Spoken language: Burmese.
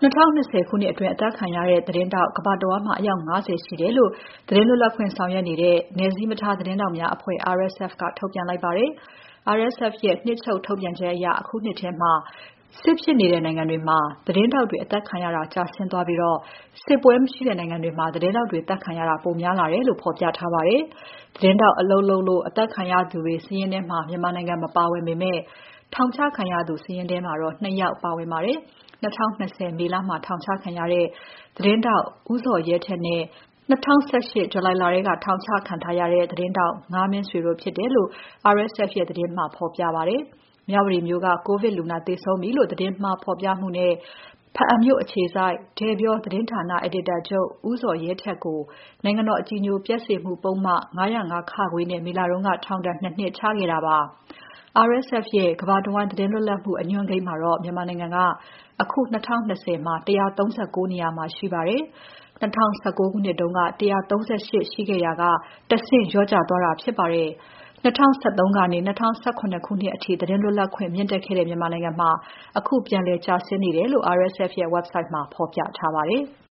2020 ခုနှစ်အတွင်းအသက်ခံရတဲ့သတင်းထောက်ကမ္ဘာတဝန်းမှာအယောက်50ရှိတယ်လို့သတင်းလွတ်လပ်ခွင့်ဆောင်ရွက်နေတဲ့နယ်စည်းမခြားသတင်းထောက်များအဖွဲ့ RSF ကထုတ်ပြန်လိုက်ပါတယ်။ RSF ရဲ့နှစ်ချုပ်ထုတ်ပြန်ချက်အရအခုနှစ်ထဲမှာစစ်ဖြစ်နေတဲ့နိုင်ငံတွေမှာသတင်းထောက်တွေအသက်ခံရတာကျဆင်းသွားပြီးစစ်ပွဲမရှိတဲ့နိုင်ငံတွေမှာသတင်းထောက်တွေအသက်ခံရတာပိုများလာတယ်လို့ဖော်ပြထားပါတယ်။ သတင်းထောက်အလုပ်လုပ်လို့အသက်ခံရသူတွေစာရင်းထဲမှာမြန်မာနိုင်ငံမပါဝင်ပေမဲ့ထောင်ချခံရသူစာရင်းထဲမှာတော့ 2 ယောက်ပါဝင်ပါတယ်။ 2020 မေလမှာထောင်ချခံရတဲ့သတင်းထောက်ဦးဇော်ရဲထက်နဲ့2018 ဇူလိုင်လထဲကထောင်ချခံထားရတဲ့သတင်းထောက် ငါးမင်းဆွေတို့ဖြစ်တယ်လို့ RSF ရဲ့သတင်းမှာဖော်ပြပါတယ်။ မြဝတီမြို့ကကိုဗစ်လူနာသေဆုံးပြီလို့သတင်းမှားဖော်ပြမှုနဲ့ဘားအံမြို့အခြေစိုက်တယ်ပြောသတင်းဌာနအယ်ဒီတာချုပ်ဦးဇော်ရဲထက်ကိုနိုင်ငံတော်အကြည်ညိုပျက်စေမှုပုဒ်မ ၅၀၅ (ခ) နဲ့မေလတုန်းကထောင်ဒဏ် 2 နှစ်ချခဲ့တာပါ။ RSF ရဲ့ကမ္ဘာတဝန်းသတင်းလွတ်လပ်မှုအညွှန်းကိန်းမှာတော့မြန်မာနိုင်ငံကအခု2020မှာ139နေရာမှာရှိပါတယ်။ 2019 ခုနှစ်တုန်းက138ရှိခဲ့ရာကတဆင့်လျော့ကျသွားတာဖြစ်ပါတယ်။ 2013 ကနေ2018ခုနှစ်အထိသတင်းလွတ်လပ်ခွင့်မြင့်တက်ခဲ့တဲ့မြန်မာနိုင်ငံမှာအခုပြန်လည်ကျဆင်းနေတယ်လို့ RSF ရဲ့ website မှာဖော်ပြထားပါတယ်။